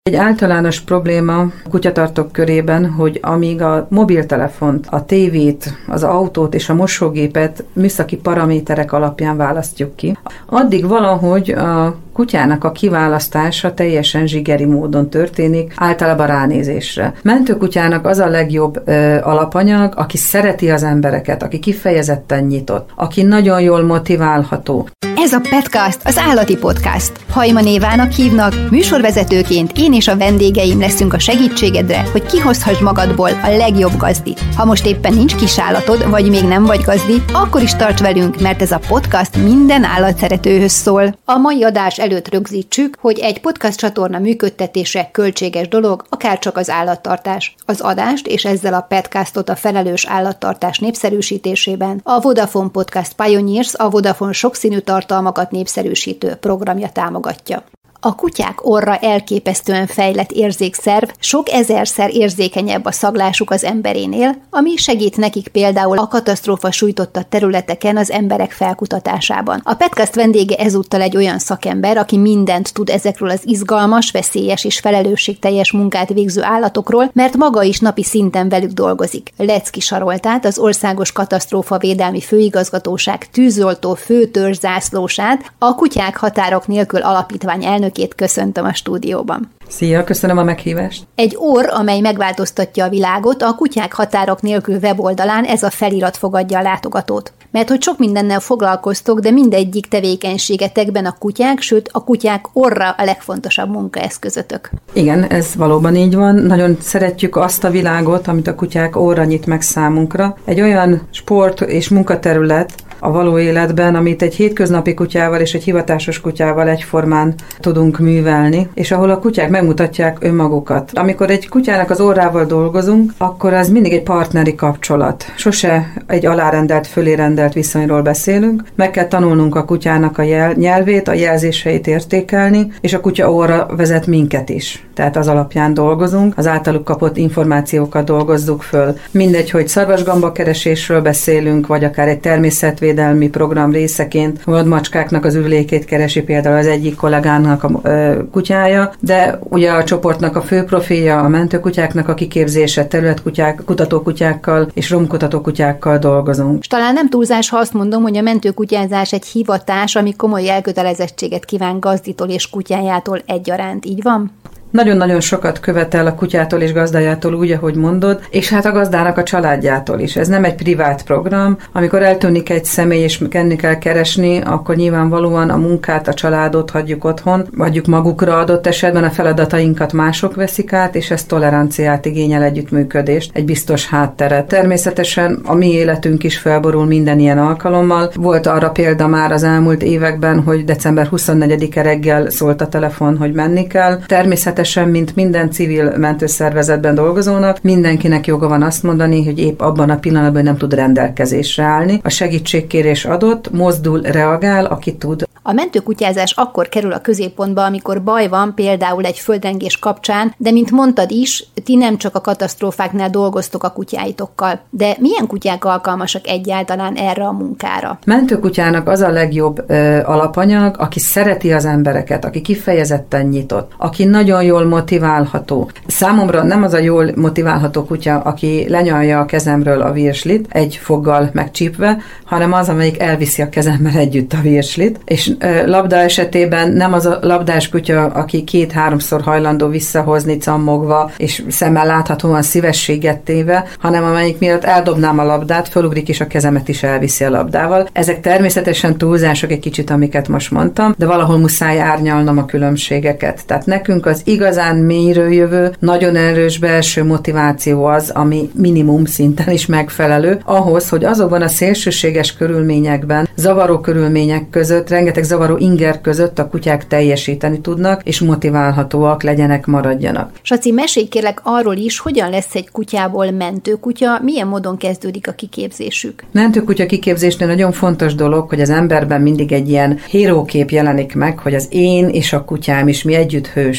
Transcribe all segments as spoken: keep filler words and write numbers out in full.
Egy általános probléma kutyatartók körében, hogy amíg a mobiltelefont, a tévét, az autót és a mosógépet műszaki paraméterek alapján választjuk ki, addig valahogy a kutyának a kiválasztása teljesen zsigeri módon történik, általában ránézésre. Mentőkutyának az a legjobb ö, alapanyag, aki szereti az embereket, aki kifejezetten nyitott, aki nagyon jól motiválható. Ez a Petcast, az állati podcast. Hajman Évának hívnak, műsorvezetőként én és a vendégeim leszünk a segítségedre, hogy kihozhass magadból a legjobb gazdit. Ha most éppen nincs kisállatod, vagy még nem vagy gazdi, akkor is tarts velünk, mert ez a podcast minden állatszeretőhöz szól. A mai adás előtt rögzítsük, hogy egy podcast csatorna működtetése költséges dolog, akárcsak az állattartás. Az adást és ezzel a Petcastot a felelős állattartás népszerűsítésében a Vodafone Podcast Pioneers, a Vodafone sokszínű tartalmakat népszerűsítő programja támogatja. A kutyák orra elképesztően fejlett érzékszerv, sok ezerszer érzékenyebb a szaglásuk az emberénél, ami segít nekik például a katasztrófa sújtotta területeken az emberek felkutatásában. A Petcast vendége ezúttal egy olyan szakember, aki mindent tud ezekről az izgalmas, veszélyes és felelősségteljes munkát végző állatokról, mert maga is napi szinten velük dolgozik. Lecki Saroltát, az Országos Katasztrófavédelmi Főigazgatóság tűzoltó főtörzs zászlósát, a Kutyák Határok Nélkül Alapítvány elnök köszöntöm a stúdióban. Szia, köszönöm a meghívást. Egy orr, amely megváltoztatja a világot, a Kutyák Határok Nélkül weboldalán ez a felirat fogadja a látogatót. Mert hogy sok mindennel foglalkoztok, de mindegyik tevékenységetekben a kutyák, sőt a kutyák orra a legfontosabb munkaeszközötök. Igen, ez valóban így van. Nagyon szeretjük azt a világot, amit a kutyák orra nyit meg számunkra. Egy olyan sport és munkaterület a való életben, amit egy hétköznapi kutyával és egy hivatásos kutyával egyformán tudunk művelni, és ahol a kutyák megmutatják önmagukat. Amikor egy kutyának az orrával dolgozunk, akkor az mindig egy partneri kapcsolat. Sose egy alárendelt, fölérendelt viszonyról beszélünk. Meg kell tanulnunk a kutyának a jel- nyelvét, a jelzéseit értékelni, és a kutya orra vezet minket is. Tehát az alapján dolgozunk, az általuk kapott információkat dolgozzuk föl. Mindegy, hogy szarvasgamba keresésről beszélünk, vagy akár egy természetvédelmi program részeként, vadmacskáknak az ürülékét keresi például az egyik kollégának a ö, kutyája, de ugye a csoportnak a fő profilja a mentőkutyáknak a kiképzése, területkutyák, kutatókutyákkal és romkutatókutyákkal dolgozunk. És talán nem túlzás, ha azt mondom, hogy a mentőkutyázás egy hivatás, ami komoly elkötelezettséget kíván gazditól és kutyájától egyaránt, így van? Nagyon-nagyon sokat követel a kutyától és gazdájától úgy, ahogy mondod, és hát a gazdának a családjától is. Ez nem egy privát program. Amikor eltűnik egy személy és kenni kell keresni, akkor nyilvánvalóan a munkát, a családot hagyjuk otthon, hagyjuk magukra adott esetben, a feladatainkat mások veszik át, és ez toleranciát igényel, együttműködést, egy biztos hátteret. Természetesen a mi életünk is felborul minden ilyen alkalommal. Volt arra példa már az elmúlt években, hogy december huszonnegyedike reggel szólt a telefon, hogy menni kell. Természetesen mint minden civil mentőszervezetben dolgozónak, mindenkinek joga van azt mondani, hogy épp abban a pillanatban nem tud rendelkezésre állni. A segítségkérés adott, mozdul, reagál, aki tud. A mentőkutyázás akkor kerül a középpontba, amikor baj van, például egy földrengés kapcsán, de mint mondtad is, ti nem csak a katasztrófáknál dolgoztok a kutyáitokkal. De milyen kutyák alkalmasak egyáltalán erre a munkára? Mentőkutyának az a legjobb ö, alapanyag, aki szereti az embereket, aki kifejezetten nyitott, aki nagyon jól motiválható. Számomra nem az a jól motiválható kutya, aki lenyalja a kezemről a virslit, egy foggal megcsípve, hanem az, amelyik elviszi a kezemmel együtt a virslit, és ö, labda esetében nem az a labdás kutya, aki két-háromszor hajlandó visszahozni cammogva, és szemmel láthatóan szívességet téve, hanem amelyik miatt eldobnám a labdát, fölugrik és a kezemet is elviszi a labdával. Ezek természetesen túlzások egy kicsit, amiket most mondtam, de valahol muszáj árnyalnom a különbségeket. Tehát nekünk az igazán mélyről jövő, nagyon erős belső motiváció az, ami minimum szinten is megfelelő, ahhoz, hogy azokban a szélsőséges körülményekben, zavaró körülmények között, rengeteg zavaró inger között a kutyák teljesíteni tudnak, és motiválhatóak legyenek, maradjanak. Saci, mesélj kérlek arról is, hogyan lesz egy kutyából mentőkutya, milyen módon kezdődik a kiképzésük? Mentőkutya kiképzésnél nagyon fontos dolog, hogy az emberben mindig egy ilyen hérókép jelenik meg, hogy az én és a kutyám is mi együtt hősök. Hát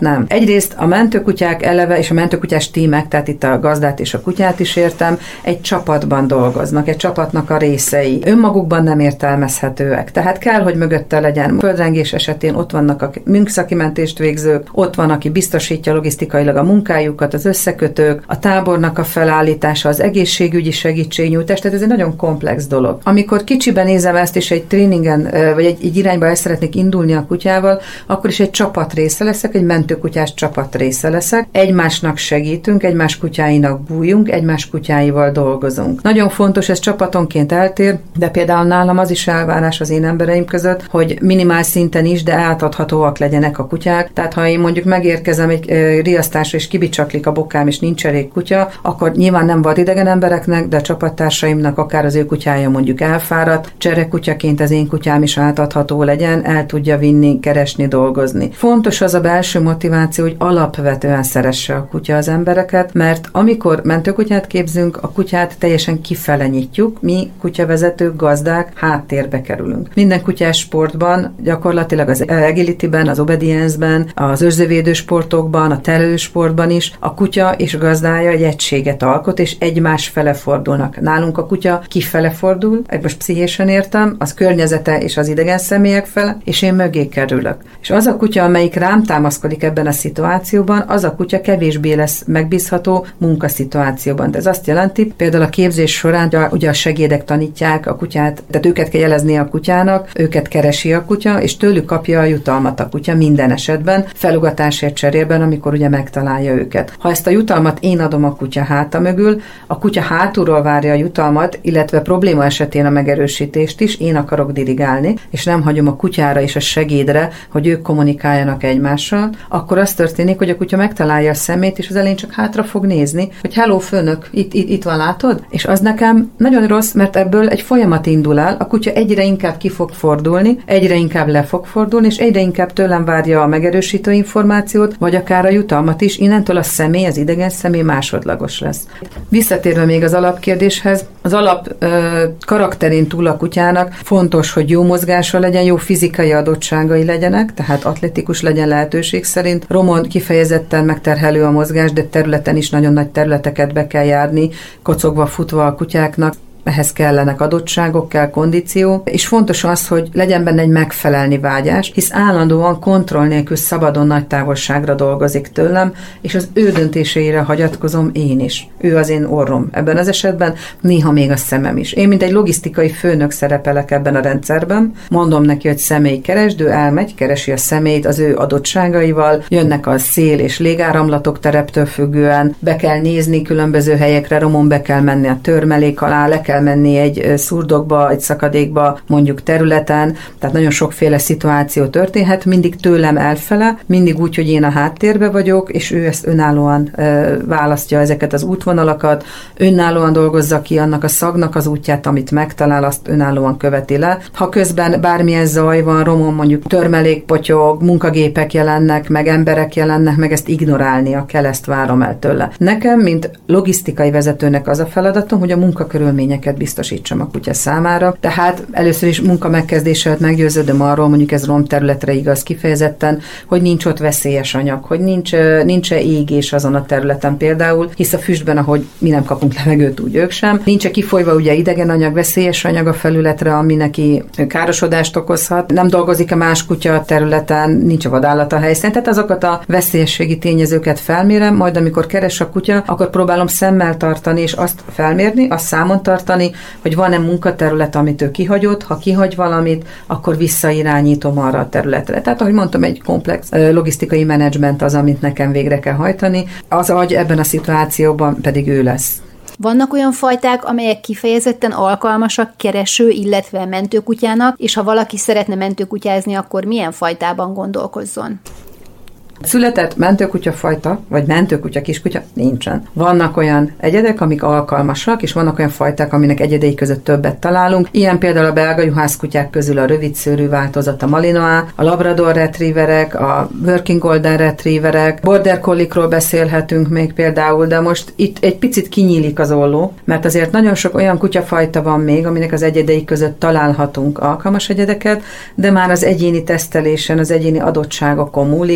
nem. Egyrészt a mentőkutyák eleve, és a mentőkutyás tímek, tehát itt a gazdát és a kutyát is értem, egy csapatban dolgoznak, egy csapatnak a részei. Önmagukban nem értelmezhetőek. Tehát kell, hogy mögötte legyen. Földrengés esetén ott vannak a műszakimentést végzők, ott van, aki biztosítja logisztikailag a munkájukat, az összekötők, a tábornak a felállítása, az egészségügyi segítségnyújtás, tehát ez egy nagyon komplex dolog. Amikor kicsiben nézem ezt, és egy tréningen, vagy egy, egy irányba el szeretnék indulni a kutyával, akkor is egy csapat része leszek, egy mentőkutyás csapat része leszek. Egymásnak segítünk, egymás kutyáinak bújunk, egymás kutyáival dolgozunk. Nagyon fontos, ez csapatonként eltér, de például nálam az is elvárás az én embereim között, hogy minimál szinten is, de átadhatóak legyenek a kutyák. Tehát ha én mondjuk megérkezem egy e, riasztásra, és kibicsaklik a bokám, és nincs elég kutya, akkor nyilván nem vadidegen embereknek, de a csapattársaimnak akár az ő kutyája mondjuk elfáradt, cserekutyaként az én kutyám is átadható legyen, el tudja vinni, keresni, dolgozni. Fontos az a belső motiváció, hogy alapvetően szeresse a kutya az embereket, mert amikor mentőkutyát képzünk, a kutyát teljesen kifele nyitjuk, mi kutyavezetők, gazdák háttérbe kerülünk. Minden kutyás sportban, gyakorlatilag az agility-ben, az obedience-ben, az őrzővédő sportokban, a terelősportban is a kutya és a gazdája egy egységet alkot, és egymás fele fordulnak. Nálunk a kutya kifele fordul, most pszichésen értem, az környezete és az idegen személyek fele, és én mögé kerülök. És az a kutya, amelyik rám támaszkodik ebben a szituációban, az a kutya kevésbé lesz megbízható munkaszituációban. De ez azt jelenti, például a képzés során ugye a segédek tanítják a kutyát, tehát őket kell jelezni a kutyának, őket keresi a kutya, és tőlük kapja a jutalmat a kutya minden esetben, felugatásért cserében, amikor ugye megtalálja őket. Ha ezt a jutalmat én adom a kutya háta mögül, a kutya hátulról várja a jutalmat, illetve probléma esetén a megerősítést is, én akarok dirigálni, és nem hagyom a kutyára és a segédre, hogy ők kommunikáljanak egymással, akkor az történik, hogy a kutya megtalálja a szemét, és az elején csak hátra fog nézni, hogy hello főnök, itt, itt, itt van, látod? És az nekem nagyon rossz, mert ebből egy folyamat indul el, a kutya egyre inkább ki fog fordulni, egyre inkább le fog fordulni, és egyre inkább tőlem várja a megerősítő információt, vagy akár a jutalmat is, innentől a személy, az idegen személy másodlagos lesz. Visszatérve még az alapkérdéshez, az alap ö, karakterén túl a kutyának fontos, hogy jó mozgása legyen, jó fizikai adottságai legyenek, tehát atletikus legyen lehetőség szerint. Romon kifejezetten megterhelő a mozgás, de területen is nagyon nagy területeket be kell járni, kocogva, futva a kutyáknak. Ehhez kellenek adottságok, kell kondíció, és fontos az, hogy legyen benne egy megfelelni vágyás, hisz állandóan kontroll nélkül szabadon nagy távolságra dolgozik tőlem, és az ő döntéseire hagyatkozom én is. Ő az én orrom. Ebben az esetben néha még a szemem is. Én, mint egy logisztikai főnök szerepelek ebben a rendszerben, mondom neki, hogy személy keresd, ő elmegy, keresi a személyt az ő adottságaival, jönnek a szél és légáramlatok tereptől függően, be kell nézni különböző helyekre, Romon be kell menni a törmelék alá, le kell menni egy szurdokba, egy szakadékba, mondjuk területen, tehát nagyon sokféle szituáció történhet, mindig tőlem elfele, mindig úgy, hogy én a háttérbe vagyok, és ő ezt önállóan e, választja ezeket az útvonalakat, önállóan dolgozza ki annak a szagnak az útját, amit megtalál, azt önállóan követi le. Ha közben bármilyen zaj van, Romon mondjuk törmelék potyog, munkagépek jelennek, meg emberek jelennek, meg ezt ignorálnia kell, ezt várom el tőle. Nekem, mint logisztikai vezetőnek az a feladatom, hogy a munkakörülmények biztosítsam a kutya számára. Tehát először is munka megkezdése meggyőződöm arról, mondjuk ez rom területre igaz kifejezetten, hogy nincs ott veszélyes anyag, hogy nincs, nincs égés azon a területen például, hisz a füstben, ahogy mi nem kapunk levegőt, úgy ők sem. Nincs kifolyva ugye idegen anyag, veszélyes anyag a felületre, ami neki károsodást okozhat. Nem dolgozik a más kutya a területen, nincs a vadállat a helyszínen. Tehát azokat a veszélyességi tényezőket felmérem, majd amikor keres a kutya, akkor próbálom szemmel tartani, és azt felmérni, azt számon tartani, hogy van-e munkaterület, amit ő kihagyott, ha kihagy valamit, akkor visszairányítom arra a területre. Tehát, ahogy mondtam, egy komplex logisztikai menedzsment az, amit nekem végre kell hajtani, az agy ebben a szituációban pedig ő lesz. Vannak olyan fajták, amelyek kifejezetten alkalmasak kereső, illetve mentőkutyának, és ha valaki szeretne mentőkutyázni, akkor milyen fajtában gondolkozzon? Született mentőkutya fajta, vagy mentőkutya kiskutya nincsen. Vannak olyan egyedek, amik alkalmasak, és vannak olyan fajták, aminek egyedei között többet találunk. Ilyen például a belga juhászkutyák közül a rövidszőrű változat, a Malinois, a Labrador retrieverek, a Working Golden retrieverek, Border Collie-król beszélhetünk még például, de most itt egy picit kinyílik az olló, mert azért nagyon sok olyan kutyafajta van még, aminek az egyedei között találhatunk alkalmas egyedeket, de már az egyéni tesztelésen, az egyéni adottságokon múlik. Itt a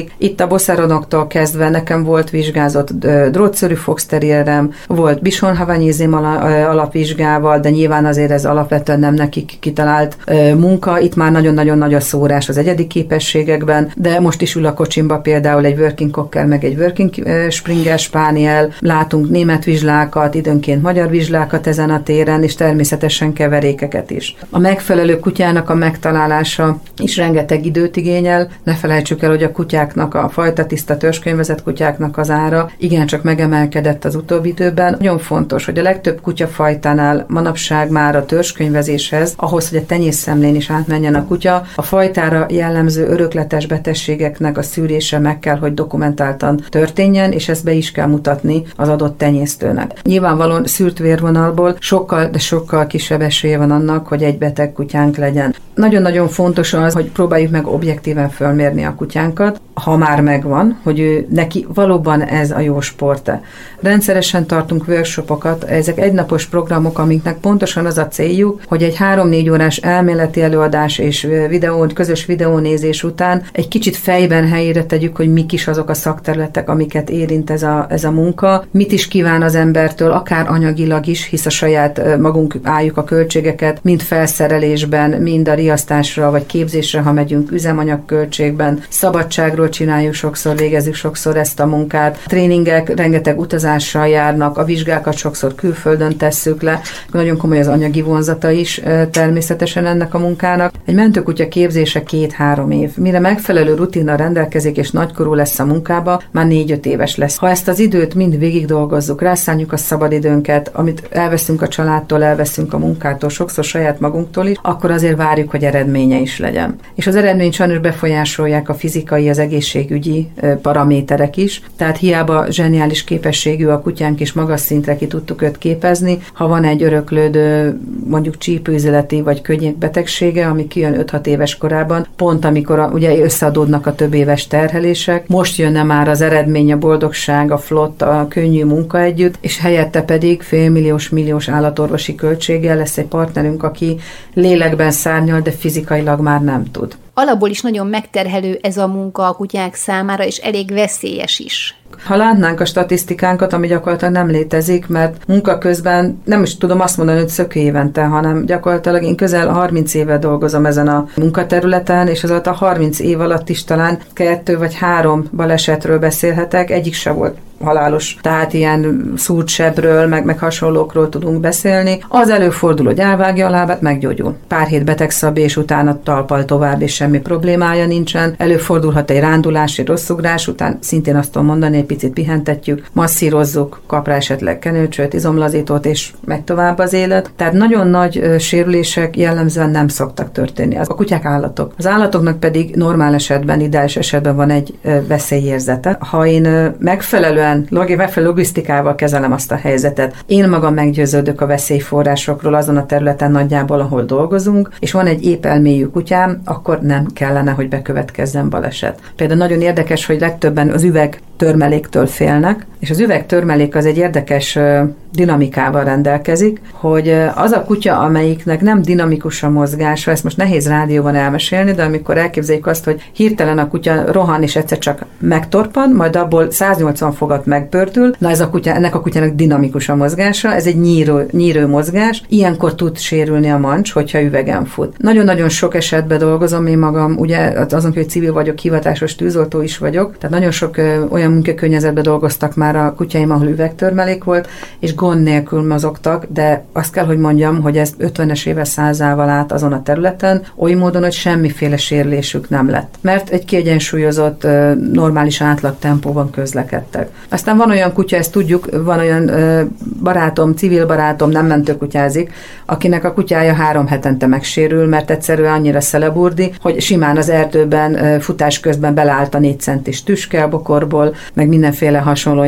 boszeronoktól kezdve nekem volt vizsgázott drótszőrű foxterrierem, volt Bichon Havanyézém alapvizsgával, de nyilván azért ez alapvetően nem nekik kitalált munka. Itt már nagyon-nagyon nagy a szórás az egyedi képességekben, de most is ül a kocsimba például egy working cocker, meg egy working springer spaniel, látunk német vizslákat, időnként magyar vizslákat ezen a téren, és természetesen keverékeket is. A megfelelő kutyának a megtalálása is rengeteg időt igényel. Ne felejtsük el, hogy a kutyáknak, a fajta tiszta törzskönyvezett kutyáknak az ára igencsak megemelkedett az utóbbi időben. Nagyon fontos, hogy a legtöbb kutyafajtánál manapság már a törzskönyvezéshez, ahhoz, hogy a tenyészszemlén is átmenjen a kutya, a fajtára jellemző örökletes betegségeknek a szűrése meg kell, hogy dokumentáltan történjen, és ezt be is kell mutatni az adott tenyésztőnek. Nyilvánvalóan szűrt vérvonalból sokkal, de sokkal kisebb esélye van annak, hogy egy beteg kutyánk legyen. Nagyon-nagyon fontos az, hogy próbáljuk meg objektíven fölmérni a kutyánkat, ha már megvan, hogy ő, neki valóban ez a jó sport-e. Rendszeresen tartunk workshopokat, ezek egynapos programok, amiknek pontosan az a céljuk, hogy egy három-négy órás elméleti előadás és videó, közös videónézés után egy kicsit fejben helyére tegyük, hogy mik is azok a szakterületek, amiket érint ez a, ez a munka, mit is kíván az embertől, akár anyagilag is, hisz a saját magunk álljuk a költségeket, mind felszerelésben, mind a riasztásra vagy képzésre, ha megyünk üzemanyagköltségben, szabadságról csináljuk sokszor, végezzük sokszor ezt a munkát. A tréningek rengeteg utazással járnak, a vizsgákat sokszor külföldön tesszük le, nagyon komoly az anyagi vonzata is természetesen ennek a munkának. Egy mentőkutya képzése két-három év. Mire megfelelő rutinnal rendelkezik és nagykorú lesz a munkába, már négy-öt éves lesz. Ha ezt az időt mind végig dolgozzuk, rászánjuk a szabadidőnket, amit elveszünk a családtól, elveszünk a munkától, sokszor saját magunktól is, akkor azért várjuk, hogy eredménye is legyen. És az eredményt sajnos befolyásolják a fizikai, az egészségügyi paraméterek is, tehát hiába zseniális képességű a kutyánk és magas szintre ki tudtuk őt képezni, ha van egy öröklődő mondjuk csípőüzleti vagy könnyékbetegsége, ami kijön öt-hat éves korában, pont amikor a, ugye összeadódnak a több éves terhelések, most jönne már az eredmény, a boldogság, a flott, a könnyű munka együtt, és helyette pedig félmilliós, milliós állatorvosi költséggel lesz egy partnerünk, aki lélekben szárnyal, de fizikailag már nem tud. Alapból is nagyon megterhelő ez a munka a kutyák számára, és elég veszélyes is. Ha látnánk a statisztikánkat, ami gyakorlatilag nem létezik, mert munka közben nem is tudom azt mondani, hogy szökő évente, hanem gyakorlatilag én közel harminc éve dolgozom ezen a munkaterületen, és az alatt a harminc év alatt is talán kettő vagy három balesetről beszélhetek, egyik se volt halálos, tehát ilyen szúrtsebről, meg, meg hasonlókról tudunk beszélni. Az előfordul, hogy elvágja a lábát, meggyógyul. Pár hét betegszabé, és utána talpal tovább, és semmi problémája nincsen. Előfordulhat egy rándulás, egy rosszugrás után, szintén azt tudom mondani, egy picit pihentetjük, masszírozzuk, kap rá esetleg kenőcsöt, izomlazítót, és megy tovább az élet. Tehát nagyon nagy ö, sérülések jellemzően nem szoktak történni. A kutyák állatok. Az állatoknak pedig normál esetben, ideális esetben van egy ö, veszélyérzete. Ha én ö, megfelelően megfelelő logisztikával kezelem azt a helyzetet. Én magam meggyőződök a veszélyforrásokról azon a területen nagyjából, ahol dolgozunk, és van egy épp elmélyű kutyám, akkor nem kellene, hogy bekövetkezzen baleset. Például nagyon érdekes, hogy legtöbben az üvegtörmeléktől félnek, és az üvegtörmelék az egy érdekes dinamikával rendelkezik, hogy az a kutya, amelyiknek nem dinamikus a mozgása, ezt most nehéz rádióban elmesélni, de amikor elképzeljük azt, hogy hirtelen a kutya rohan, és egyszer csak megtorpan, majd abból száznyolcvan fogat megpördül, na ez a kutya, ennek a kutyának dinamikus a mozgása, ez egy nyírő, nyírő mozgás, ilyenkor tud sérülni a mancs, hogyha üvegen fut. Nagyon-nagyon sok esetben dolgozom, én magam, ugye azon, hogy civil vagyok, hivatásos tűzoltó is vagyok, tehát nagyon sok ö, olyan munkakörnyezetben dolgoztak már a kutyáim, ahol üvegtörmelék volt, és gond nélkül mozogtak, de azt kell, hogy mondjam, hogy ez ötvenes éve százával át azon a területen, oly módon, hogy semmiféle sérülésük nem lett. Mert egy kiegyensúlyozott, normális átlag tempóban közlekedtek. Aztán van olyan kutya, ezt tudjuk, van olyan barátom, civil barátom, nem mentőkutyázik, akinek a kutyája három hetente megsérül, mert egyszerűen annyira szeleburdi, hogy simán az erdőben futás közben beleállt a négy centis tüske a bokorból, meg mindenféle hasonló ilyen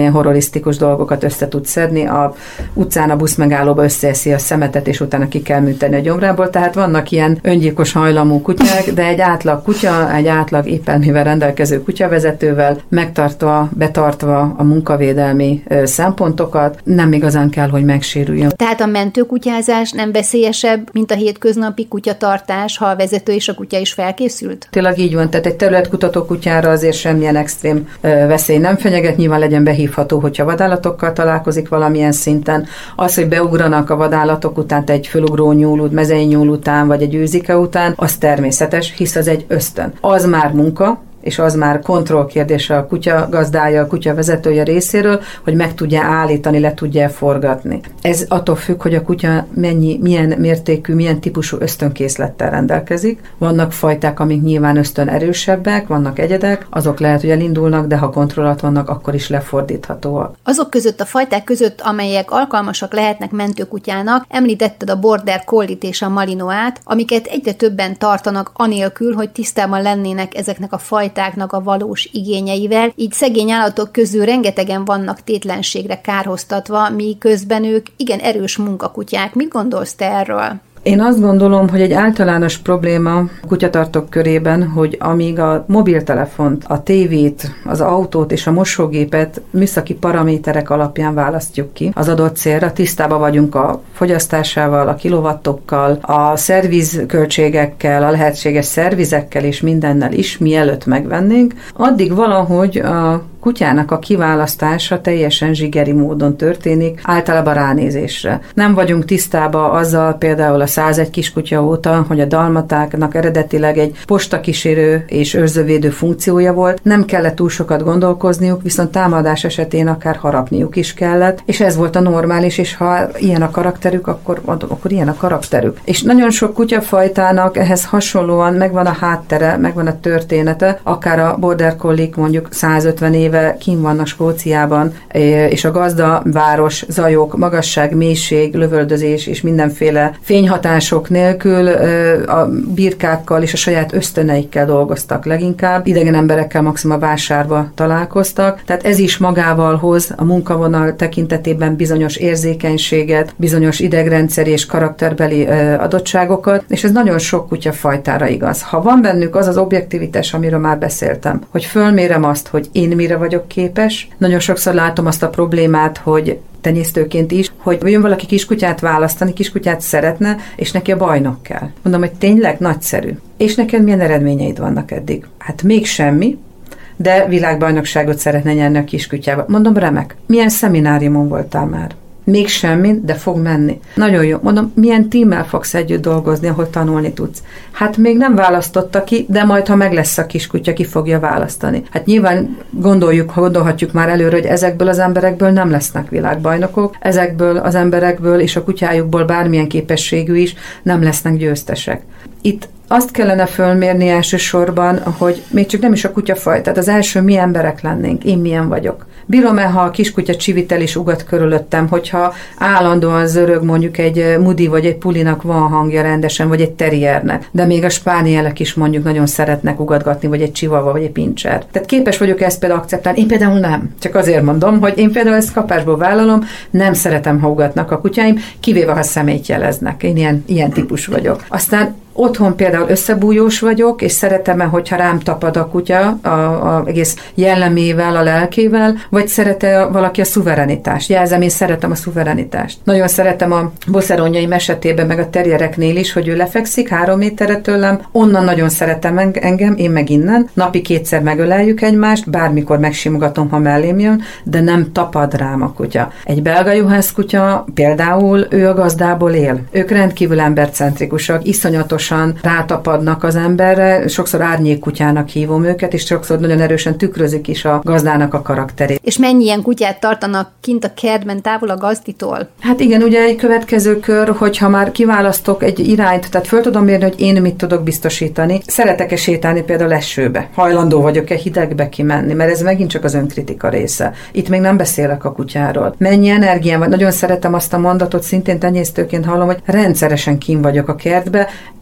ilyen horrorisztikus dolgokat össze tud szedni, a utcán a buszmegállóba összeeszi a szemetet, és utána ki kell műteni a gyomrából, tehát vannak ilyen öngyilkos hajlamú kutyák, de egy átlag kutya, egy átlag éppenmivel rendelkező kutyavezetővel megtartva, betartva a munkavédelmi szempontokat nem igazán kell, hogy megsérüljön. Tehát a mentőkutyázás nem veszélyesebb, mint a hétköznapi kutyatartás, ha a vezető és a kutya is felkészült? Tényleg így van, tehát egy területkutató kutyára azért semmilyen extrém veszély nem fenyeget, nyilván legyen behívható, hogyha vadállatokkal találkozik valamilyen szinten. Az, hogy beugranak a vadállatok után, egy fölugró nyúl, mezei nyúl után, vagy egy őzike után, az természetes, hisz az egy ösztön. Az már munka, és az már kontrollkérdése a kutya gazdája, a kutya vezetője részéről, hogy meg tudja állítani, le tudja forgatni. Ez attól függ, hogy a kutya mennyi, milyen mértékű, milyen típusú ösztönkészlettel rendelkezik. Vannak fajták, amik nyilván ösztön erősebbek, vannak egyedek, azok lehet, hogy elindulnak, de ha kontroll alatt vannak, akkor is lefordíthatóak. Azok között a fajták között, amelyek alkalmasak lehetnek mentőkutyának, említetted a border collie-t és a malinoát, amiket egyre többen tartanak anélkül, hogy tisztában lennének ezeknek a fajtáknak a valós igényeivel, így szegény állatok közül rengetegen vannak tétlenségre kárhoztatva, míg közben ők igen erős munkakutyák. Mit gondolsz te erről? Én azt gondolom, hogy egy általános probléma a kutyatartók körében, hogy amíg a mobiltelefont, a tévét, az autót és a mosógépet műszaki paraméterek alapján választjuk ki az adott célra, tisztában vagyunk a fogyasztásával, a kilowattokkal, a szervizköltségekkel, a lehetséges szervizekkel és mindennel is, mielőtt megvennénk, addig valahogy a kutyának a kiválasztása teljesen zsigeri módon történik, általában ránézésre. Nem vagyunk tisztában azzal például a százegy kiskutya óta, hogy a dalmatáknak eredetileg egy postakísérő és őrzővédő funkciója volt, nem kellett túl sokat gondolkozniuk, viszont támadás esetén akár harapniuk is kellett, és ez volt a normális, és ha ilyen a karakterük, akkor, akkor ilyen a karakterük. És nagyon sok kutyafajtának ehhez hasonlóan megvan a háttere, megvan a története, akár a border collie mondjuk százötven év kín vannak Skóciában, és a gazda város, zajok, magasság, mélység, lövöldözés és mindenféle fényhatások nélkül a birkákkal és a saját ösztöneikkel dolgoztak leginkább. Idegen emberekkel maximum a vásárba találkoztak, tehát ez is magával hoz a munkavonal tekintetében bizonyos érzékenységet, bizonyos idegrendszer és karakterbeli adottságokat, és ez nagyon sok kutyafajtára igaz. Ha van bennük az az objektivitás, amiről már beszéltem, hogy fölmérem azt, hogy én mire vagyok képes. Nagyon sokszor látom azt a problémát, hogy tenyésztőként is, hogy jön valaki kiskutyát választani, kiskutyát szeretne, és neki a bajnok kell. Mondom, hogy tényleg nagyszerű. És neked milyen eredményeid vannak eddig? Hát még semmi, de világbajnokságot szeretne nyerni a kiskutyával. Mondom, remek. Milyen szemináriumon voltál már? Még semmi, de fog menni. Nagyon jó. Mondom, milyen tímmel fogsz együtt dolgozni, ahol tanulni tudsz? Hát még nem választotta ki, de majd, ha meg lesz a kiskutya, ki fogja választani. Hát nyilván gondoljuk, gondolhatjuk már előre, hogy ezekből az emberekből nem lesznek világbajnokok, ezekből az emberekből és a kutyájukból bármilyen képességű is nem lesznek győztesek. Itt azt kellene fölmérni elsősorban, hogy még csak nem is a kutyafaj, tehát az első mi emberek lennénk, én milyen vagyok. Bírom-e, ha a kiskutya csivitel is ugat körülöttem, hogyha állandóan zörög mondjuk egy mudi vagy egy pulinak van hangja rendesen, vagy egy terriernek, de még a spánielek is mondjuk nagyon szeretnek ugatgatni, vagy egy chihuahua, vagy egy pinscher. Tehát képes vagyok ezt például akceptálni. Én például nem. Csak azért mondom, hogy én például ezt kapásból vállalom, nem szeretem, ha ugatnak a kutyáim, kivéve, ha személyt jeleznek. Én ilyen, ilyen típus vagyok. Aztán otthon például összebújós vagyok, és szeretem-e, hogyha rám tapad a kutya a, a egész jellemével, a lelkével, vagy szeret-e valaki a szuverenitást? Jelzem, én szeretem a szuverenitást. Nagyon szeretem a boszeronjaim esetében, meg a terriereknél is, hogy ő lefekszik három méterre tőlem, onnan nagyon szeretem engem, én meg innen. Napi kétszer megöleljük egymást, bármikor megsimogatom, ha mellém jön, de nem tapad rám a kutya. Egy belga juhász kutya például ő a gazdából él. Ők rendkívül embercentrikusak, iszonyatos rátapadnak az emberre, sokszor árnyékkutyának hívom őket, és sokszor nagyon erősen tükrözik is a gazdának a karakterét. És mennyi ilyen kutyát tartanak kint a kertben távol a gazditól? Hát igen, ugye egy következő kör, hogyha már kiválasztok egy irányt, tehát föl tudom mérni, hogy én mit tudok biztosítani. Szeretek-e sétálni például esőbe? Hajlandó vagyok-e hidegbe kimenni? Mert ez megint csak az önkritika része. Itt még nem beszélek a kutyáról. Mennyi energiám van? Nagyon szeretem azt a mondatot, szintén tenyésztőként hallom, hogy rendszeresen kín vagyok a kertbe.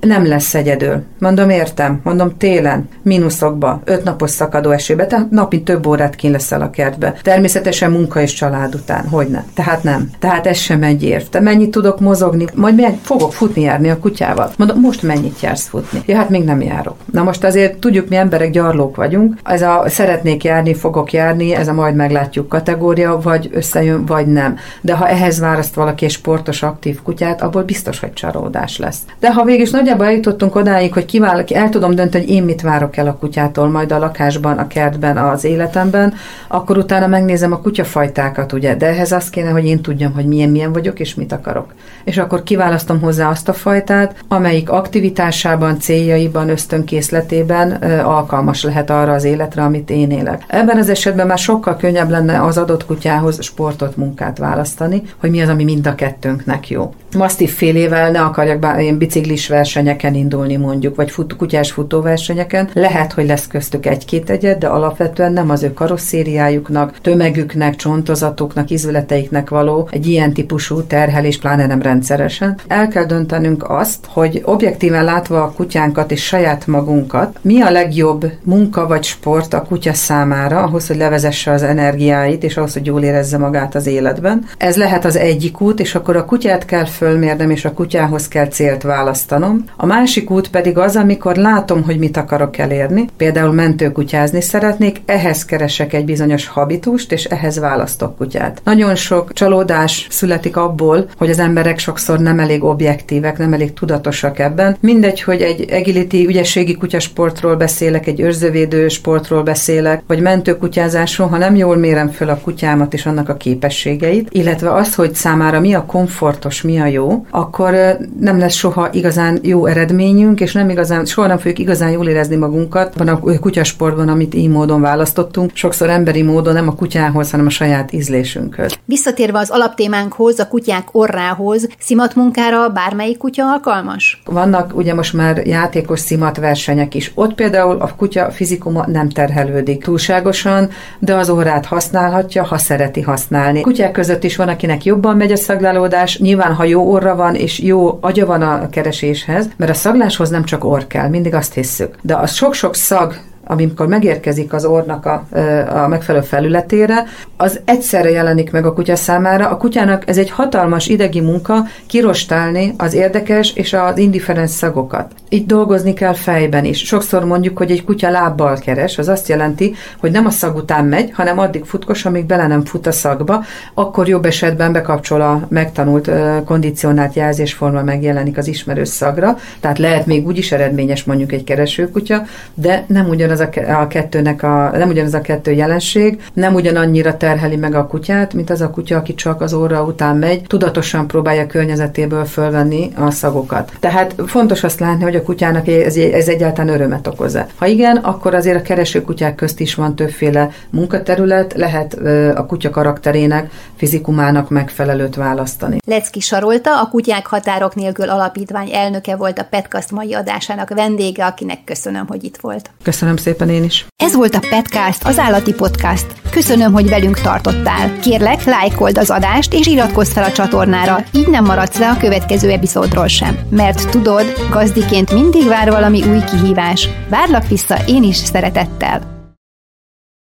nem lesz egyedül. Mondom, értem, mondom télen, mínuszokba, öt napos szakadó esőbe, tehát napi több órát kín leszel a kertbe. Természetesen munka és család után, hogyne. Tehát nem. Tehát ez sem egy érv. Te mennyit tudok mozogni, majd meg fogok futni járni a kutyával. Mondom, most mennyit jársz futni? Ja, hát még nem járok. Na most azért tudjuk, mi emberek gyarlók vagyunk. Ez a szeretnék járni, fogok járni, ez a majd meglátjuk kategória, vagy összejön, vagy nem. De ha ehhez választ valaki egy sportos, aktív kutyát, abból biztos, hogy csalódás lesz. De ha végig nagyjából eljutottunk odáig, hogy kivál, el tudom dönteni, hogy én mit várok el a kutyától, majd a lakásban, a kertben, az életemben, akkor utána megnézem a kutyafajtákat, ugye, de ehhez azt kéne, hogy én tudjam, hogy milyen milyen vagyok, és mit akarok. És akkor kiválasztom hozzá azt a fajtát, amelyik aktivitásában, céljaiban, ösztönkészletében ö, alkalmas lehet arra az életre, amit én élek. Ebben az esetben már sokkal könnyebb lenne az adott kutyához sportot, munkát választani, hogy mi az, ami mind a kettőnknek jó. Masztív félével ne akarjak bár ilyen biciklis versenyeken indulni mondjuk, vagy fut, kutyás futóversenyeken. Lehet, hogy lesz köztük egy-két egyet, de alapvetően nem az ő karosszériájuknak, tömegüknek, csontozatuknak, izületeiknek való egy ilyen típusú terhelés, pláne nem rendszeresen. El kell döntenünk azt, hogy objektíven látva a kutyánkat és saját magunkat, mi a legjobb munka vagy sport a kutya számára, ahhoz, hogy levezesse az energiáit, és ahhoz, hogy jól érezze magát az életben. Ez lehet az egyik út, és akkor a kutyát kell fölmérnem, és a kutyához kell célt választanom. A másik út pedig az, amikor látom, hogy mit akarok elérni. Például mentőkutyázni szeretnék, ehhez keresek egy bizonyos habitust, és ehhez választok kutyát. Nagyon sok csalódás születik abból, hogy az emberek sokszor nem elég objektívek, nem elég tudatosak ebben. Mindegy, hogy egy agility ügyességi kutyasportról beszélek, egy őrzővédő sportról beszélek, vagy mentőkutyázásról, ha nem jól mérem föl a kutyámat és annak a képességeit, illetve az, hogy számára mi a komfortos, mi a jó, akkor nem lesz soha igazán jó eredményünk, és nem igazán, soha nem fogjuk igazán jól érezni magunkat van a kutyasportban, amit így módon választottunk. Sokszor emberi módon nem a kutyához, hanem a saját ízlésünkhöz. Visszatérve az alaptémánkhoz, a kutyák orrához, szimatmunkára bármelyik kutya alkalmas? Vannak ugye most már játékos szimatversenyek is. Ott például a kutya fizikuma nem terhelődik túlságosan, de az orrát használhatja, ha szereti használni. Kutyák között is van, akinek jobban megy a szaglálódás, nyilván ha jó orra van, és jó agya van a kereséshez, mert a szagláshoz nem csak orr kell, mindig azt hisszük. De az sok-sok szag, amikor megérkezik az orrnak a, a megfelelő felületére, az egyszerre jelenik meg a kutya számára. A kutyának ez egy hatalmas idegi munka kirostálni az érdekes és az indiferens szagokat. Így dolgozni kell fejben is. Sokszor mondjuk, hogy egy kutya lábbal keres, az azt jelenti, hogy nem a szag után megy, hanem addig futkos, amíg bele nem fut a szagba, akkor jobb esetben bekapcsol a megtanult, kondicionált jelzésforma, megjelenik az ismerős szagra, tehát lehet még úgy is eredményes mondjuk egy keresőkutya, de nem ugyanaz a kettőnek a, nem ugyanaz a kettő jelenség, nem ugyanannyira terheli meg a kutyát, mint az a kutya, aki csak az orra után megy, tudatosan próbálja környezetéből fölvenni a szagokat. Tehát fontos azt látni, hogy a kutyának ez, ez egyáltalán örömet okoz. Ha igen, akkor azért a keresőkutyák közt is van többféle munkaterület, lehet a kutya karakterének, fizikumának megfelelőt választani. Lecki Sarolta, a Kutyák Határok Nélkül Alapítvány elnöke volt a Petcast mai adásának vendége, akinek köszönöm, hogy itt volt. Köszönöm szépen én is. Ez volt a Petcast, az állati podcast. Köszönöm, hogy velünk tartottál. Kérlek, lájkold az adást, és iratkozz fel a csatornára, így nem maradsz le a következő epizódról sem. Mert tudod, gazdiként mindig vár valami új kihívás. Várlak vissza én is szeretettel.